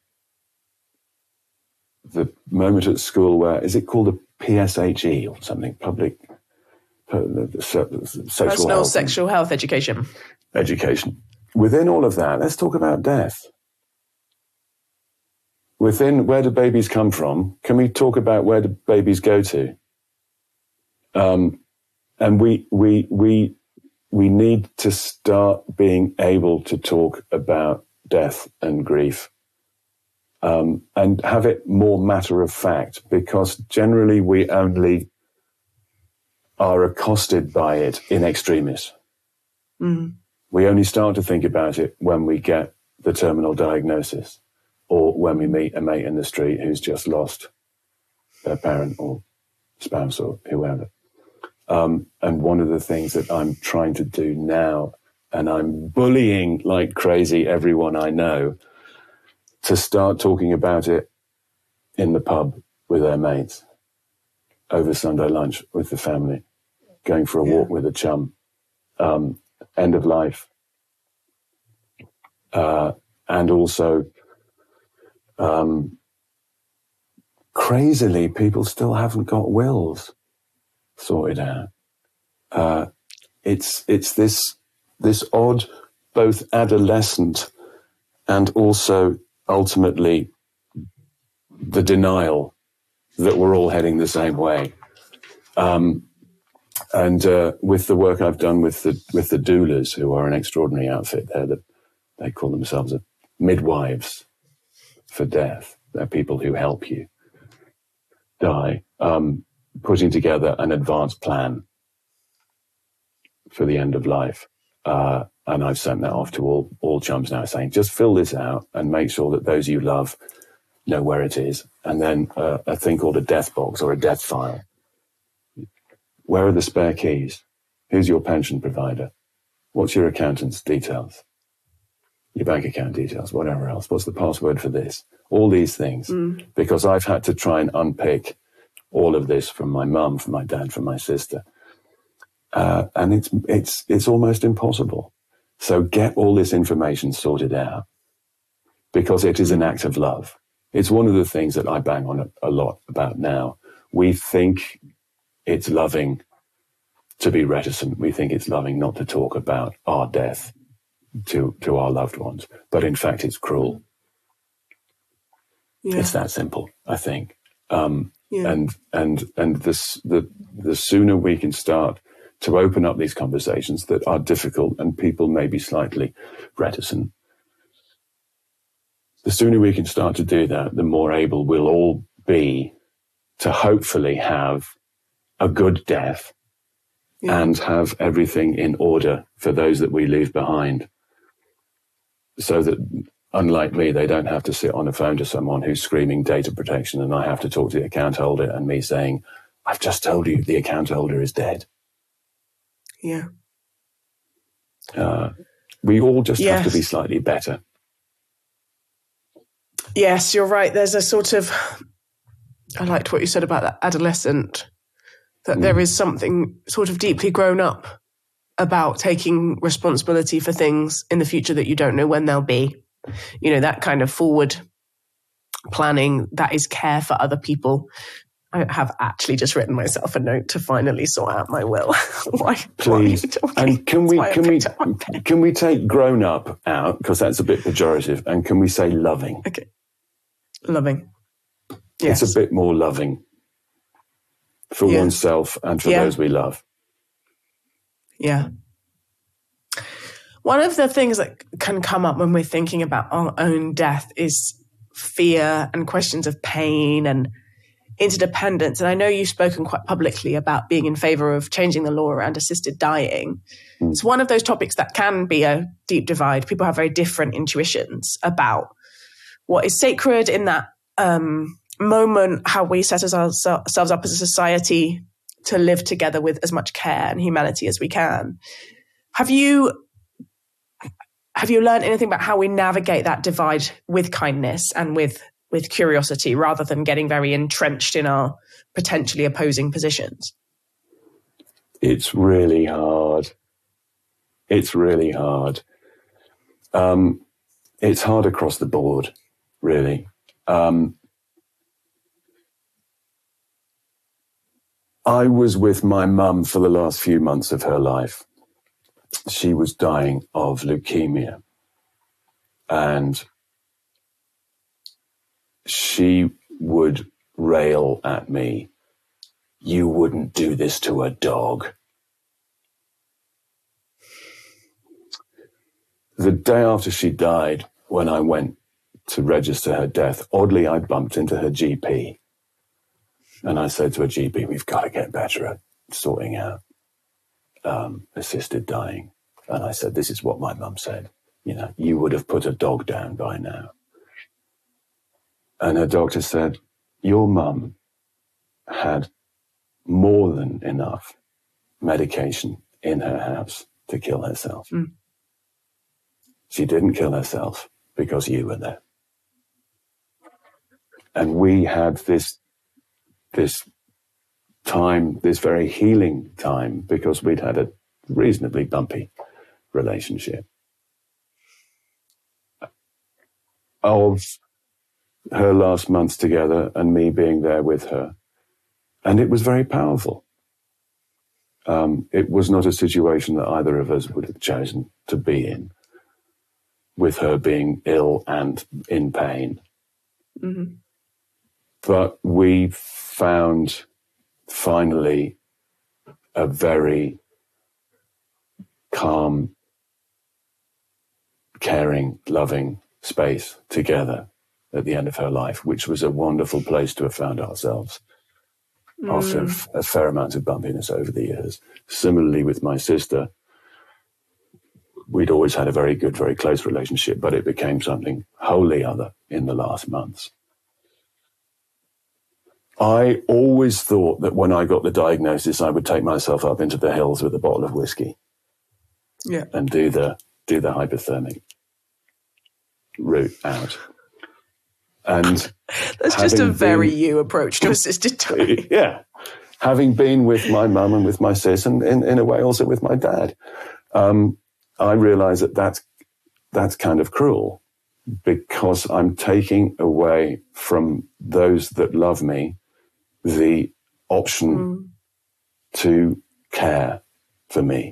the moment at school where, is it called a P S H E or something, public sexual Personal health sexual health education. Education. Within all of that, let's talk about death. Within, where do babies come from? Can we talk about where do babies go to? Um, and we we we we need to start being able to talk about death and grief, um, and have it more matter of fact, because generally we only are accosted by it in extremis. Mm. We only start to think about it when we get the terminal diagnosis, or when we meet a mate in the street who's just lost their parent or spouse or whoever. Um, and one of the things that I'm trying to do now, and I'm bullying like crazy everyone I know, to start talking about it in the pub with their mates, over Sunday lunch with the family, going for a yeah. walk with a chum, um, end of life. Uh, and also, um, crazily, people still haven't got wills sorted out. Uh, it's it's this this odd, both adolescent and also ultimately the denial that we're all heading the same way. Um, and uh, with the work I've done with the with the doulas, who are an extraordinary outfit, they're the, they call themselves a midwives for death. They're people who help you die, um, putting together an advanced plan for the end of life. Uh, and I've sent that off to all, all chums now, saying, just fill this out and make sure that those you love know where it is. And then uh, a thing called a death box or a death file. Where are the spare keys? Who's your pension provider? What's your accountant's details? Your bank account details, whatever else. What's the password for this? All these things. Mm. Because I've had to try and unpick all of this from my mum, from my dad, from my sister. Uh, and it's it's it's almost impossible. So get all this information sorted out, because it is an act of love. It's one of the things that I bang on a, a lot about now. We think it's loving to be reticent. We think it's loving not to talk about our death to to our loved ones. But in fact, it's cruel. Yeah. It's that simple, I think. Um, yeah. And and and this the the sooner we can start to open up these conversations that are difficult and people may be slightly reticent, the sooner we can start to do that, the more able we'll all be to hopefully have a good death yeah. and have everything in order for those that we leave behind, so that, unlike me, they don't have to sit on a phone to someone who's screaming data protection and I have to talk to the account holder and me saying, I've just told you the account holder is dead. Yeah. Uh, we all just yes. have to be slightly better. Yes, you're right. There's a sort of, I liked what you said about that adolescent, that mm. there is something sort of deeply grown up about taking responsibility for things in the future that you don't know when they'll be. You know, that kind of forward planning, that is care for other people. I have actually just written myself a note to finally sort out my will. why, Please. Why and can we can we can we take grown up out, because that's a bit pejorative, and can we say loving? Okay. Loving. Yes. It's a bit more loving for yeah. oneself and for yeah. those we love. Yeah. One of the things that can come up when we're thinking about our own death is fear and questions of pain and interdependence. And I know you've spoken quite publicly about being in favor of changing the law around assisted dying. Mm. It's one of those topics that can be a deep divide. People have very different intuitions about what is sacred in that um, moment, how we set ourselves up as a society to live together with as much care and humanity as we can. Have you have you learned anything about how we navigate that divide with kindness and with with curiosity, rather than getting very entrenched in our potentially opposing positions? It's really hard. It's really hard. Um, it's hard across the board, really. Um, I was with my mum for the last few months of her life. She was dying of leukemia. And she would rail at me, "You wouldn't do this to a dog." The day after she died, when I went to register her death, oddly, I bumped into her G P. And I said to her G P, "We've got to get better at sorting out um, assisted dying." And I said, "This is what my mum said. You know, you would have put a dog down by now." And her doctor said, "Your mum had more than enough medication in her house to kill herself. Mm. She didn't kill herself because you were there." And we had this, this time, this very healing time, because we'd had a reasonably bumpy relationship. Of her last months together and me being there with her. And it was very powerful. Um, it was not a situation that either of us would have chosen to be in, with her being ill and in pain. Mm-hmm. But we found finally a very calm, caring, loving space together at the end of her life, which was a wonderful place to have found ourselves mm. after a fair amount of bumpiness over the years. Similarly with my sister, we'd always had a very good, very close relationship, but it became something wholly other in the last months. I always thought that when I got the diagnosis, I would take myself up into the hills with a bottle of whiskey, yeah, and do the do the hypothermic route out. And that's just a very been, you approach to assisted dying. Yeah, having been with my mum and with my sis, and in, in a way also with my dad, um, I realise that that's that's kind of cruel, because I'm taking away from those that love me the option mm. to care for me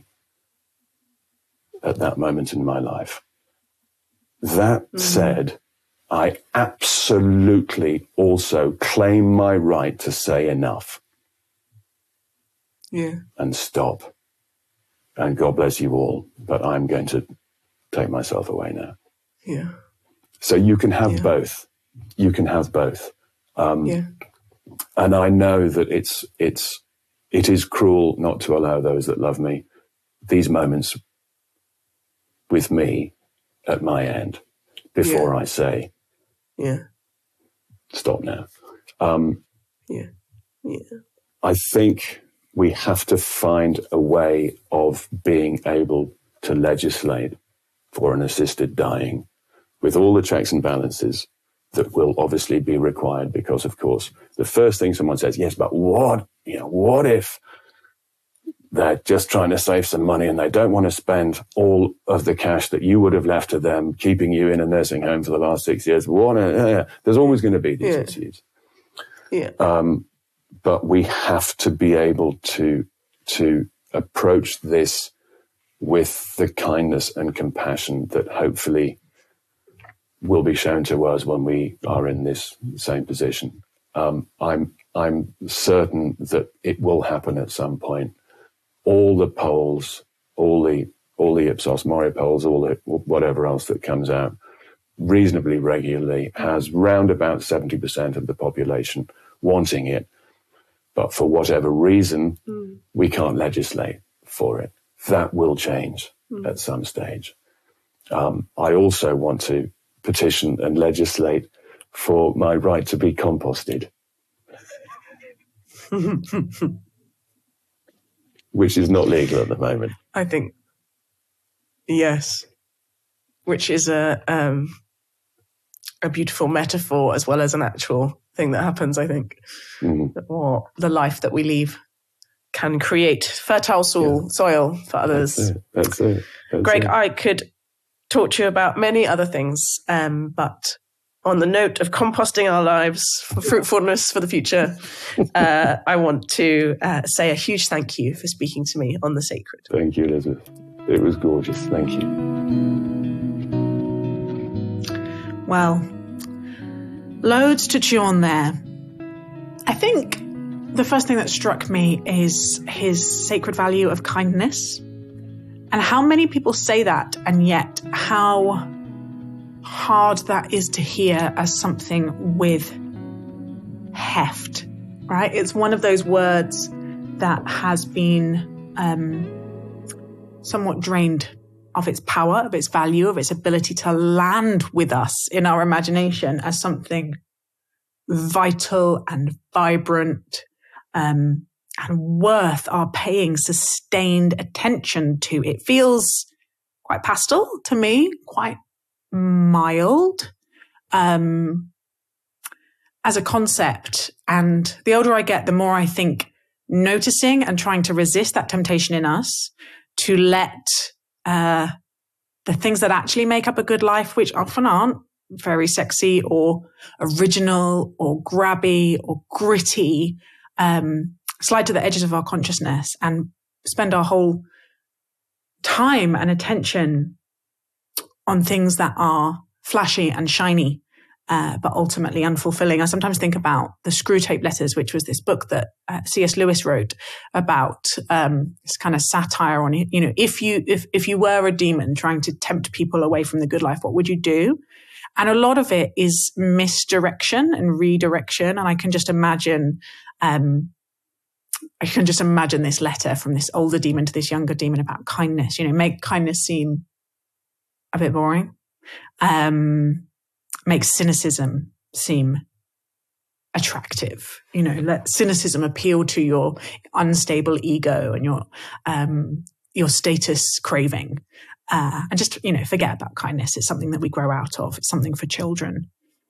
at that moment in my life. That mm. said, I absolutely also claim my right to say enough. Yeah. And stop. And God bless you all, but I'm going to take myself away now. Yeah. So you can have yeah. both. You can have both. Um, yeah. And I know that it's it's it is cruel not to allow those that love me these moments with me at my end before yeah. I say, yeah, stop now. Um, yeah, yeah. I think we have to find a way of being able to legislate for an assisted dying with all the checks and balances that will obviously be required, because, of course, the first thing someone says, yes, but what, you know, what if they're just trying to save some money and they don't want to spend all of the cash that you would have left to them, keeping you in a nursing home for the last six years? What, uh, there's always going to be these yeah. issues. Yeah. Um, but we have to be able to, to approach this with the kindness and compassion that hopefully will be shown to us when we are in this same position. Um, I'm I'm certain that it will happen at some point. All the polls, all the all the Ipsos Mori polls, all the whatever else that comes out reasonably regularly has round about seventy percent of the population wanting it, but for whatever reason, mm. we can't legislate for it. That will change mm. at some stage. Um, I also want to petition and legislate for my right to be composted, which is not legal at the moment. I think, yes, which is a um, a beautiful metaphor as well as an actual thing that happens, I think, mm. or the life that we leave can create fertile soil, yeah. soil for others. That's it. That's it. That's Greg, it. I could talk to you about many other things, um, but on the note of composting our lives for fruitfulness for the future, uh, I want to uh, say a huge thank you for speaking to me on The Sacred. Thank you, Elizabeth. It was gorgeous. Thank you. Well, loads to chew on there. I think the first thing that struck me is his sacred value of kindness, and how many people say that, and yet how hard that is to hear as something with heft, right? It's one of those words that has been um, somewhat drained of its power, of its value, of its ability to land with us in our imagination as something vital and vibrant, um, and worth our paying sustained attention to. It feels quite pastel to me, quite mild um, as a concept. And the older I get, the more I think noticing and trying to resist that temptation in us to let uh, the things that actually make up a good life, which often aren't very sexy or original or grabby or gritty, um, slide to the edges of our consciousness and spend our whole time and attention on things that are flashy and shiny, uh, but ultimately unfulfilling. I sometimes think about the Screwtape Letters, which was this book that uh, C S Lewis wrote about um, this kind of satire on, you know, if you if if you were a demon trying to tempt people away from the good life, what would you do? And a lot of it is misdirection and redirection. And I can just imagine, um, I can just imagine this letter from this older demon to this younger demon about kindness. You know, make kindness seem a bit boring. Um, make cynicism seem attractive. You know, let cynicism appeal to your unstable ego and your um, your status craving. Uh, and just, you know, forget about kindness. It's something that we grow out of. It's something for children.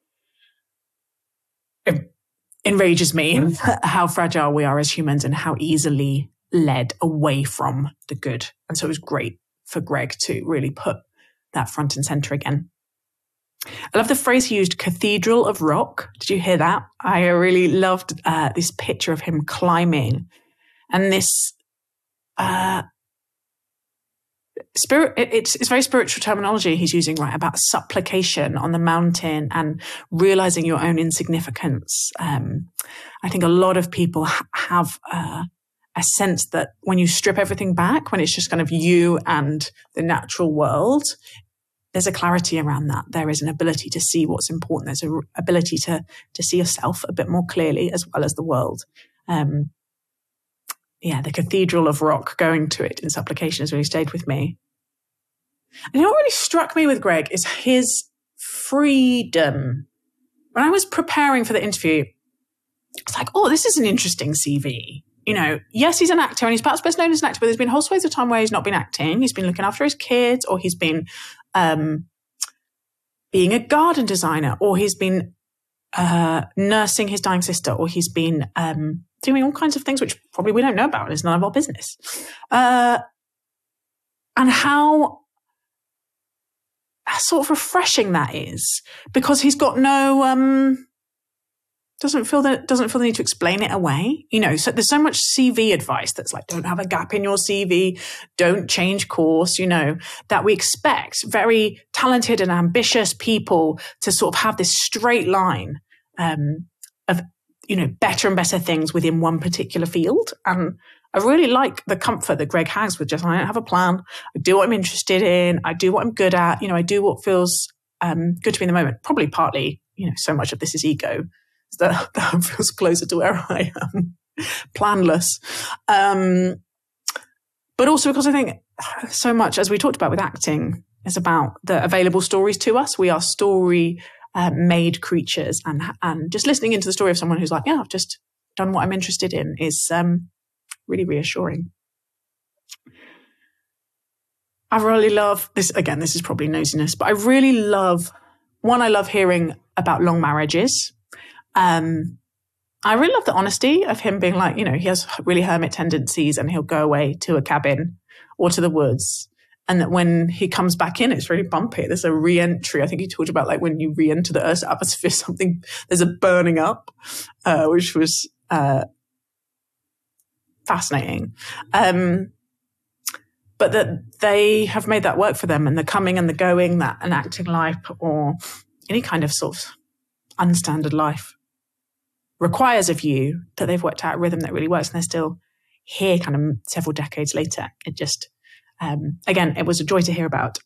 It enrages me how fragile we are as humans and how easily led away from the good. And so it was great for Greg to really put that front and center again. I love the phrase he used, cathedral of rock. Did you hear that? I really loved uh, this picture of him climbing and this uh, spirit. It's, it's very spiritual terminology he's using, right? About supplication on the mountain and realizing your own insignificance. Um, I think a lot of people ha- have uh, a sense that when you strip everything back, when it's just kind of you and the natural world, there's a clarity around that. There is an ability to see what's important. There's an ability to to see yourself a bit more clearly as well as the world. Um, yeah, the cathedral of rock, going to it in supplication has really stayed with me. And you know what really struck me with Greg is his freedom. When I was preparing for the interview, it's like, oh, this is an interesting C V. You know, yes, he's an actor and he's perhaps best known as an actor, but there's been whole swathes of time where he's not been acting. He's been looking after his kids, or he's been um, being a garden designer, or he's been uh, nursing his dying sister, or he's been um, doing all kinds of things which probably we don't know about. It's none of our business. Uh, and how sort of refreshing that is, because he's got no... Um, Doesn't feel that doesn't feel the need to explain it away. You know, so there's so much C V advice that's like, don't have a gap in your C V, don't change course, you know, that we expect very talented and ambitious people to sort of have this straight line um, of, you know, better and better things within one particular field. And I really like the comfort that Greg has with just, I don't have a plan. I do what I'm interested in. I do what I'm good at. You know, I do what feels um, good to me in the moment. Probably partly, you know, so much of this is ego. That, that feels closer to where I am, planless. Um, but also because I think so much, as we talked about with acting, is about the available stories to us. We are story uh, made creatures, and and just listening into the story of someone who's like, yeah, I've just done what I'm interested in is um, really reassuring. I really love this. Again, this is probably nosiness, but I really love, one, I love hearing about long marriages. Um, I really love the honesty of him being like, you know, he has really hermit tendencies and he'll go away to a cabin or to the woods And that when he comes back in, it's really bumpy. There's a re-entry. I think he talked about like when you re-enter the Earth's atmosphere, something, there's a burning up, uh, which was uh, fascinating. Um, but that they have made that work for them, and the coming and the going, that enacting life or any kind of sort of unstandard life requires of you, that they've worked out a rhythm that really works, and they're still here kind of several decades later. It just... Um, again, it was a joy to hear about.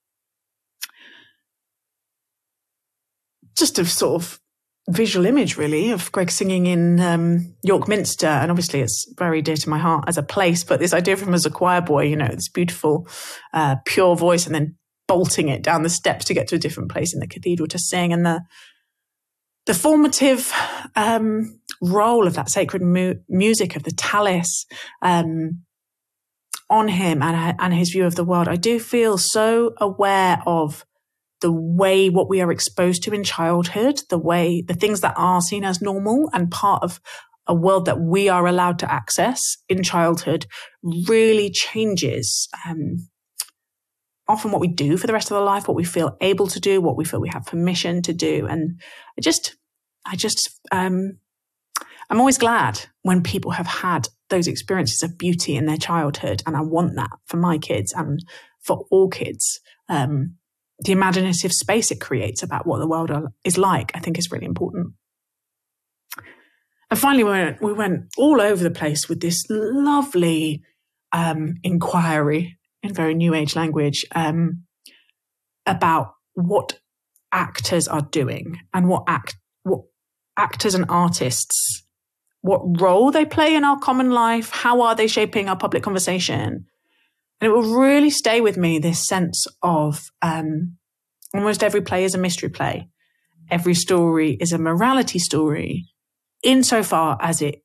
Just a sort of visual image, really, of Greg singing in um, York Minster. And obviously it's very dear to my heart as a place, but this idea of him as a choir boy, you know, this beautiful, uh, pure voice, and then bolting it down the steps to get to a different place in the cathedral to sing, and the the formative um, role of that sacred mu- music, of the Tallis, um, on him and, and his view of the world. I do feel so aware of the way what we are exposed to in childhood, the way the things that are seen as normal and part of a world that we are allowed to access in childhood really changes um, often what we do for the rest of our life, what we feel able to do, what we feel we have permission to do. And I just, I just, um, I'm always glad when people have had those experiences of beauty in their childhood. And I want that for my kids and for all kids. Um, the imaginative space it creates about what the world is like, I think is really important. And finally, we went, we went all over the place with this lovely um, inquiry in very new age language um, about what actors are doing and what act, what actors and artists, what role they play in our common life, how are they shaping our public conversation. And it will really stay with me, this sense of um, almost every play is a mystery play. Every story is a morality story, insofar as it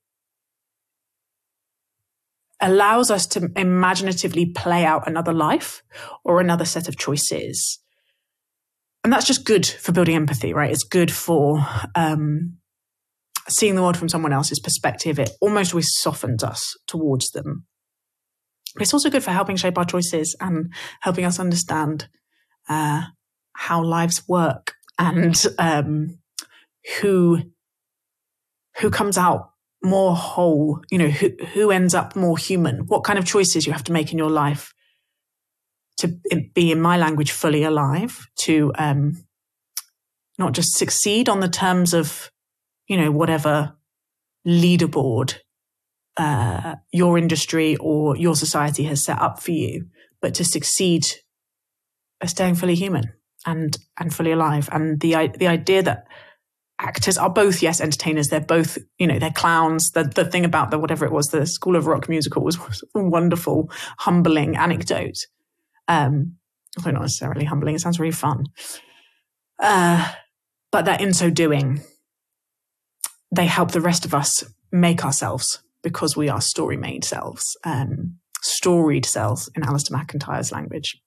allows us to imaginatively play out another life or another set of choices. And that's just good for building empathy, right? It's good for um, seeing the world from someone else's perspective. It almost always softens us towards them. But it's also good for helping shape our choices and helping us understand uh, how lives work and um, who who comes out more whole, you know, who, who ends up more human, what kind of choices you have to make in your life to be, in my language, fully alive, to um, not just succeed on the terms of, you know, whatever leaderboard uh, your industry or your society has set up for you, but to succeed as staying fully human and and fully alive. And the the idea that actors are both, yes, entertainers. They're both, you know, they're clowns. The the thing about the whatever it was, the School of Rock musical was, was a wonderful, humbling anecdote. Um, although not necessarily humbling, it sounds really fun. Uh, but that in so doing, they help the rest of us make ourselves, because we are story-made selves, um, storied selves in Alistair McIntyre's language.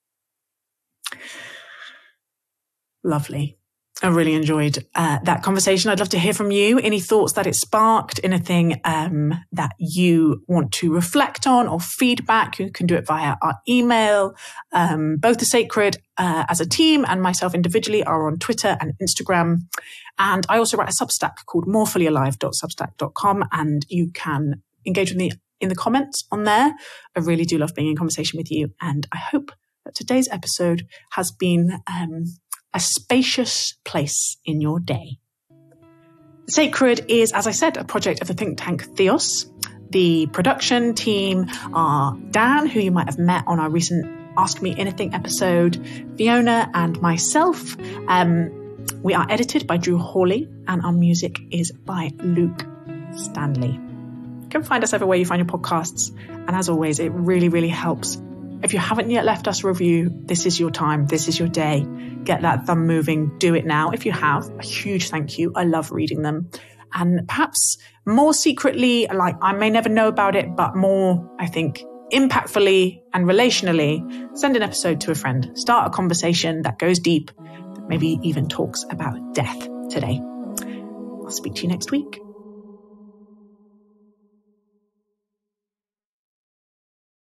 Lovely. I really enjoyed uh, that conversation. I'd love to hear from you. Any thoughts that it sparked, anything um, that you want to reflect on or feedback, you can do it via our email. Um, both The Sacred uh, as a team and myself individually are on Twitter and Instagram. And I also write a Substack called more fully alive dot substack dot com, and you can engage with me in the comments on there. I really do love being in conversation with you, and I hope that today's episode has been um, a spacious place in your day. Sacred is, as I said, a project of the think tank Theos. The production team are Dan, who you might have met on our recent Ask Me Anything episode, Fiona, and myself. Um, we are edited by Drew Hawley, and our music is by Luke Stanley. You can find us everywhere you find your podcasts. And as always, it really, really helps. If you haven't yet left us a review, this is your time. This is your day. Get that thumb moving. Do it now. If you have, a huge thank you. I love reading them. And perhaps more secretly, like I may never know about it, but more, I think, impactfully and relationally, send an episode to a friend. Start a conversation that goes deep, that maybe even talks about death today. I'll speak to you next week.